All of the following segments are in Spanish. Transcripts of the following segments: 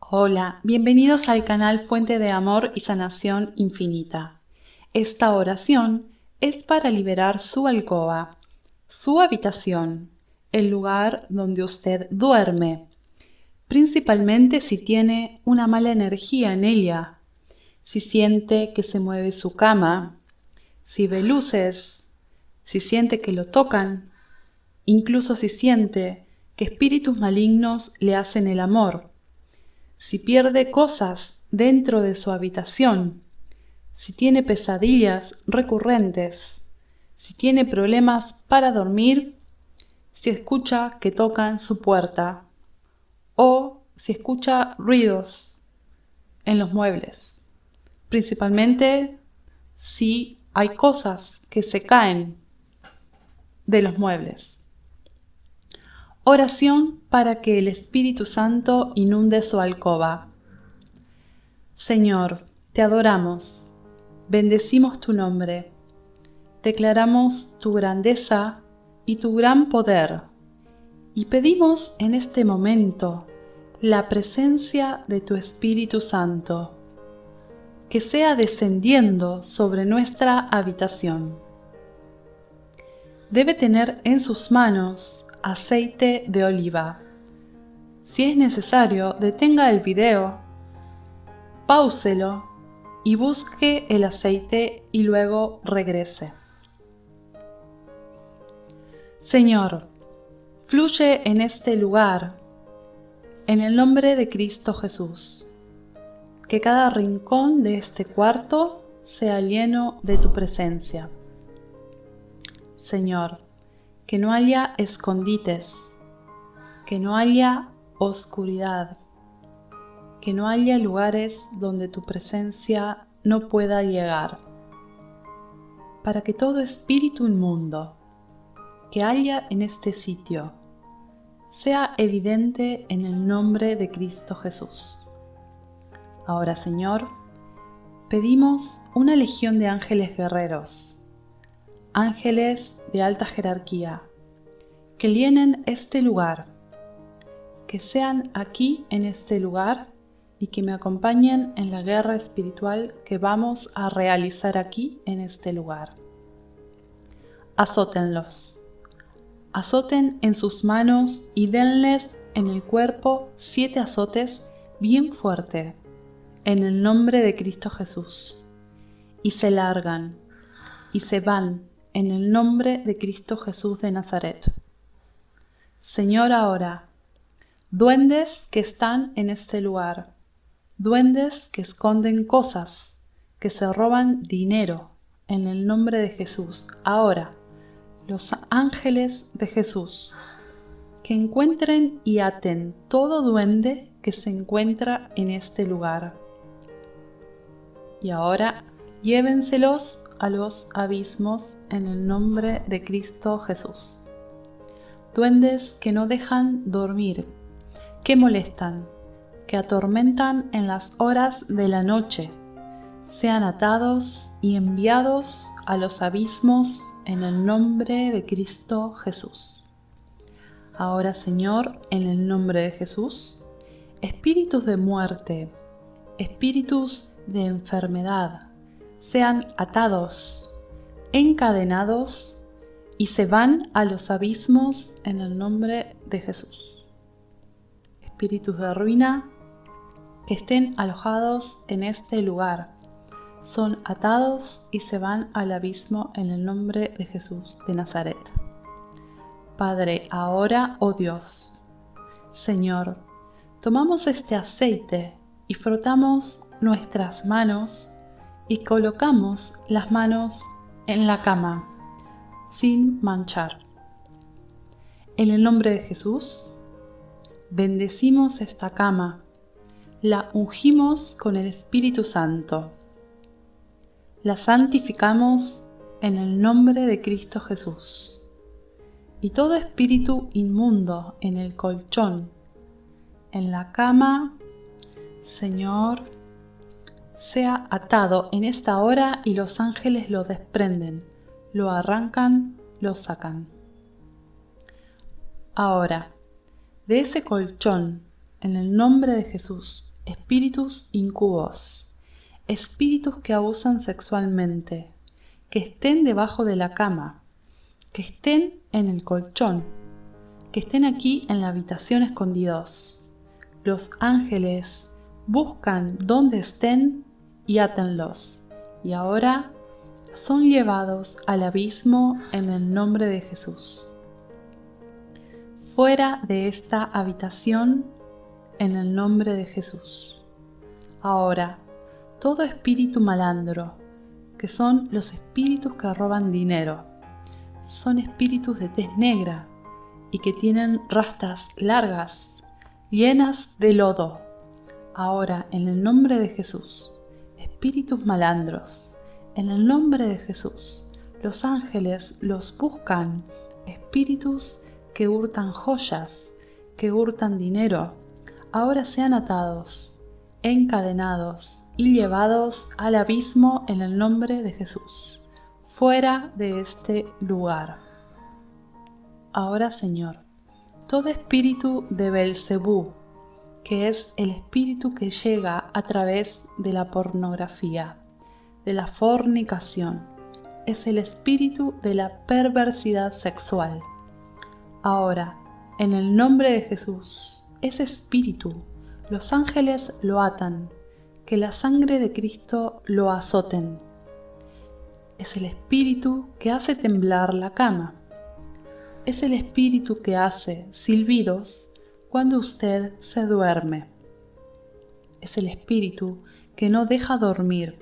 Hola, bienvenidos al canal Fuente de Amor y Sanación Infinita. Esta oración es para liberar su alcoba, su habitación, el lugar donde usted duerme, principalmente si tiene una mala energía en ella, si siente que se mueve su cama, si ve luces, si siente que lo tocan, incluso si siente que espíritus malignos le hacen el amor. Si pierde cosas dentro de su habitación, si tiene pesadillas recurrentes, si tiene problemas para dormir, si escucha que tocan su puerta o si escucha ruidos en los muebles, principalmente si hay cosas que se caen de los muebles. Oración para que el Espíritu Santo inunde su alcoba. Señor, te adoramos, bendecimos tu nombre, declaramos tu grandeza y tu gran poder, y pedimos en este momento la presencia de tu Espíritu Santo, que sea descendiendo sobre nuestra habitación. Debe tener en sus manos aceite de oliva. Si es necesario, detenga el video, páuselo y busque el aceite y luego regrese. Señor, fluye en este lugar, en el nombre de Cristo Jesús. Que cada rincón de este cuarto sea lleno de tu presencia. Señor, que no haya escondites, que no haya oscuridad, que no haya lugares donde tu presencia no pueda llegar, para que todo espíritu inmundo que haya en este sitio sea evidente en el nombre de Cristo Jesús. Ahora, Señor, pedimos una legión de ángeles guerreros, ángeles de alta jerarquía, que llenen este lugar, que sean aquí en este lugar y que me acompañen en la guerra espiritual que vamos a realizar aquí en este lugar. Azótenlos, azoten en sus manos y denles en el cuerpo 7 azotes bien fuerte, en el nombre de Cristo Jesús, y se largan y se van en el nombre de Cristo Jesús de Nazaret. Señor, ahora, duendes que están en este lugar, duendes que esconden cosas, que se roban dinero, en el nombre de Jesús, ahora, los ángeles de Jesús, que encuentren y aten todo duende que se encuentra en este lugar. Y ahora, llévenselos a los abismos en el nombre de Cristo Jesús. Duendes que no dejan dormir, que molestan, que atormentan en las horas de la noche, sean atados y enviados a los abismos en el nombre de Cristo Jesús. Ahora, Señor, en el nombre de Jesús, espíritus de muerte, espíritus de enfermedad, sean atados, encadenados y se van a los abismos en el nombre de Jesús. Espíritus de ruina que estén alojados en este lugar son atados y se van al abismo en el nombre de Jesús de Nazaret. Padre, ahora, oh Dios, Señor, tomamos este aceite y frotamos nuestras manos y colocamos las manos en la cama, sin manchar. En el nombre de Jesús, bendecimos esta cama, la ungimos con el Espíritu Santo, la santificamos en el nombre de Cristo Jesús. Y todo espíritu inmundo en el colchón, en la cama, Señor, sea atado en esta hora y los ángeles lo desprenden, lo arrancan, lo sacan. Ahora, de ese colchón, en el nombre de Jesús, espíritus incubos, espíritus que abusan sexualmente, que estén debajo de la cama, que estén en el colchón, que estén aquí en la habitación escondidos. Los ángeles buscan donde estén y átenlos, y ahora son llevados al abismo en el nombre de Jesús. Fuera de esta habitación en el nombre de Jesús. Ahora, todo espíritu malandro, que son los espíritus que roban dinero, son espíritus de tez negra y que tienen rastas largas, llenas de lodo. Ahora, en el nombre de Jesús, espíritus malandros, en el nombre de Jesús, los ángeles los buscan, espíritus que hurtan joyas, que hurtan dinero, ahora sean atados, encadenados y llevados al abismo en el nombre de Jesús, fuera de este lugar. Ahora, Señor, todo espíritu de Belcebú, que es el espíritu que llega a través de la pornografía, de la fornicación, es el espíritu de la perversidad sexual. Ahora, en el nombre de Jesús, ese espíritu, los ángeles lo atan, que la sangre de Cristo lo azoten. Es el espíritu que hace temblar la cama. Es el espíritu que hace silbidos cuando usted se duerme. Es el espíritu que no deja dormir.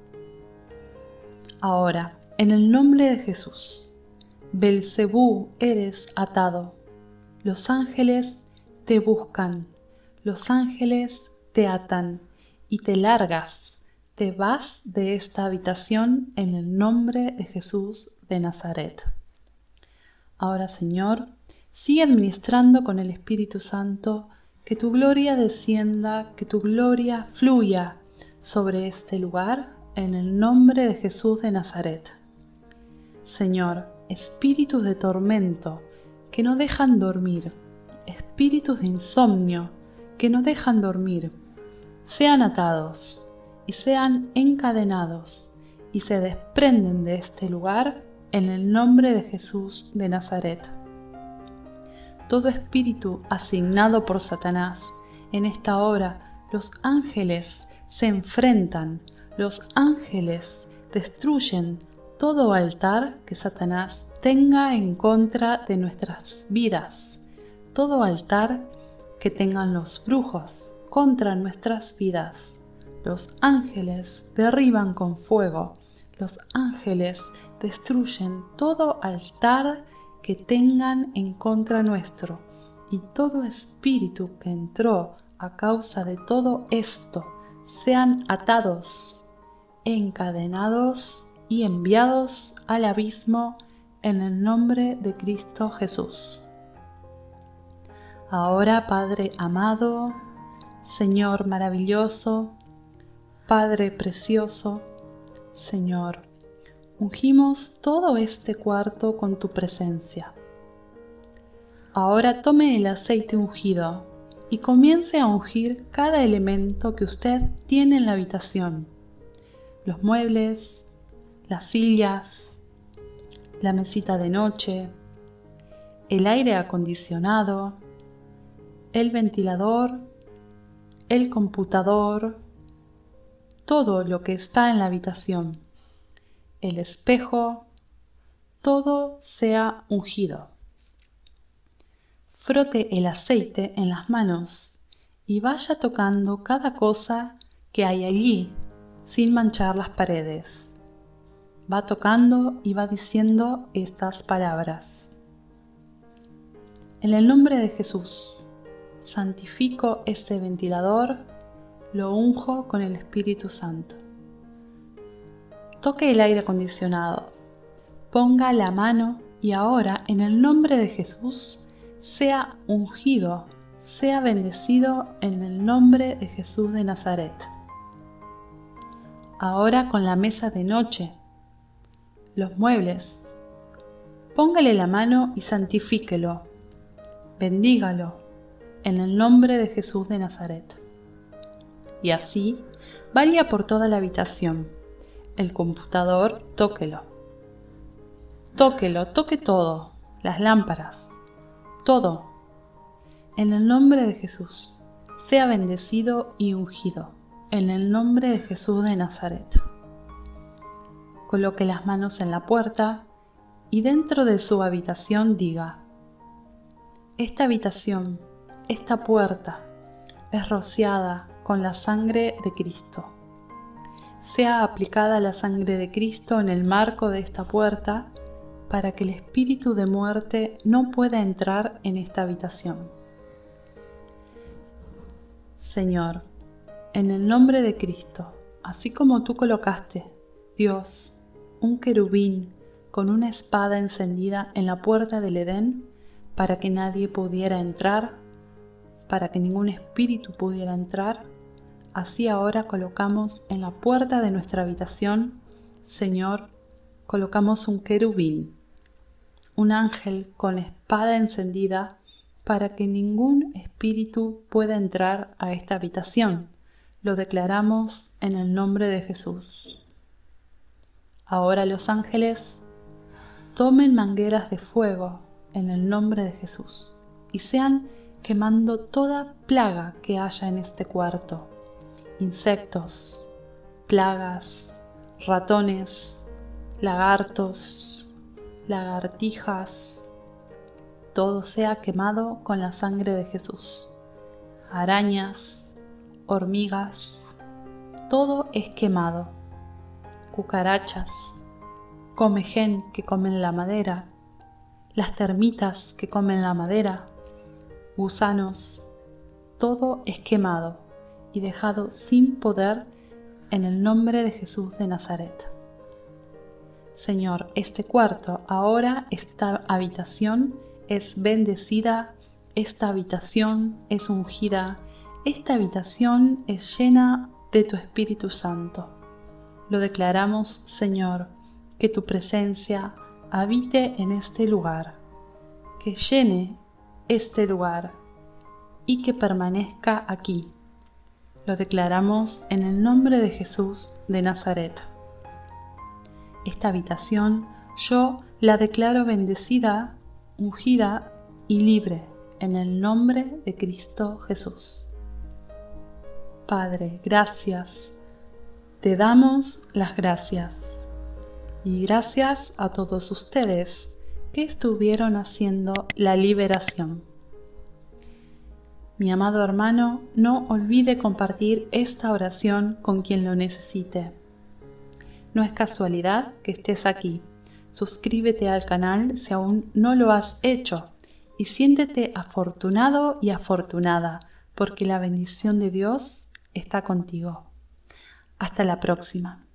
Ahora, en el nombre de Jesús, Belcebú, eres atado. Los ángeles te buscan, los ángeles te atan y te largas, te vas de esta habitación en el nombre de Jesús de Nazaret. Ahora, Señor, sigue administrando con el Espíritu Santo, que tu gloria descienda, que tu gloria fluya sobre este lugar en el nombre de Jesús de Nazaret. Señor, espíritus de tormento que no dejan dormir, espíritus de insomnio que no dejan dormir, sean atados y sean encadenados y se desprenden de este lugar en el nombre de Jesús de Nazaret. Todo espíritu asignado por Satanás, en esta hora los ángeles se enfrentan, los ángeles destruyen todo altar que Satanás tenga en contra de nuestras vidas, todo altar que tengan los brujos contra nuestras vidas. Los ángeles derriban con fuego, los ángeles destruyen todo altar que tengan en contra nuestro, y todo espíritu que entró a causa de todo esto sean atados, encadenados y enviados al abismo en el nombre de Cristo Jesús. Ahora, Padre amado, Señor maravilloso, Padre precioso, Señor, ungimos todo este cuarto con tu presencia. Ahora tome el aceite ungido y comience a ungir cada elemento que usted tiene en la habitación. Los muebles, las sillas, la mesita de noche, el aire acondicionado, el ventilador, el computador, todo lo que está en la habitación, el espejo, todo sea ungido. Frote el aceite en las manos y vaya tocando cada cosa que hay allí sin manchar las paredes. Va tocando y va diciendo estas palabras. En el nombre de Jesús, santifico este ventilador, lo unjo con el Espíritu Santo. Toque el aire acondicionado, ponga la mano y ahora en el nombre de Jesús sea ungido, sea bendecido en el nombre de Jesús de Nazaret. Ahora con la mesa de noche, los muebles, póngale la mano y santifíquelo, bendígalo en el nombre de Jesús de Nazaret. y así vaya por toda la habitación. El computador, tóquelo. Tóquelo, toque todo, las lámparas, todo. En el nombre de Jesús, sea bendecido y ungido. En el nombre de Jesús de Nazaret. Coloque las manos en la puerta y dentro de su habitación diga: esta habitación, esta puerta, es rociada con la sangre de Cristo. Sea aplicada la sangre de Cristo en el marco de esta puerta para que el espíritu de muerte no pueda entrar en esta habitación. Señor, en el nombre de Cristo, así como tú colocaste, Dios, un querubín con una espada encendida en la puerta del Edén para que nadie pudiera entrar, para que ningún espíritu pudiera entrar, así ahora colocamos en la puerta de nuestra habitación, Señor, colocamos un querubín, un ángel con espada encendida para que ningún espíritu pueda entrar a esta habitación. Lo declaramos en el nombre de Jesús. Ahora los ángeles tomen mangueras de fuego en el nombre de Jesús y sean quemando toda plaga que haya en este cuarto. Insectos, plagas, ratones, lagartos, lagartijas, todo sea quemado con la sangre de Jesús. Arañas, hormigas, todo es quemado. Cucarachas, comején que comen la madera, las termitas que comen la madera, gusanos, todo es quemado y dejado sin poder en el nombre de Jesús de Nazaret. Señor, este cuarto, ahora esta habitación es bendecida, esta habitación es ungida, esta habitación es llena de tu Espíritu Santo. Lo declaramos, Señor, que tu presencia habite en este lugar, que llene este lugar y que permanezca aquí. Lo declaramos en el nombre de Jesús de Nazaret. Esta habitación yo la declaro bendecida, ungida y libre en el nombre de Cristo Jesús. Padre, gracias. Te damos las gracias. Y gracias a todos ustedes que estuvieron haciendo la liberación. Mi amado hermano, no olvide compartir esta oración con quien lo necesite. No es casualidad que estés aquí. Suscríbete al canal si aún no lo has hecho y siéntete afortunado y afortunada porque la bendición de Dios está contigo. Hasta la próxima.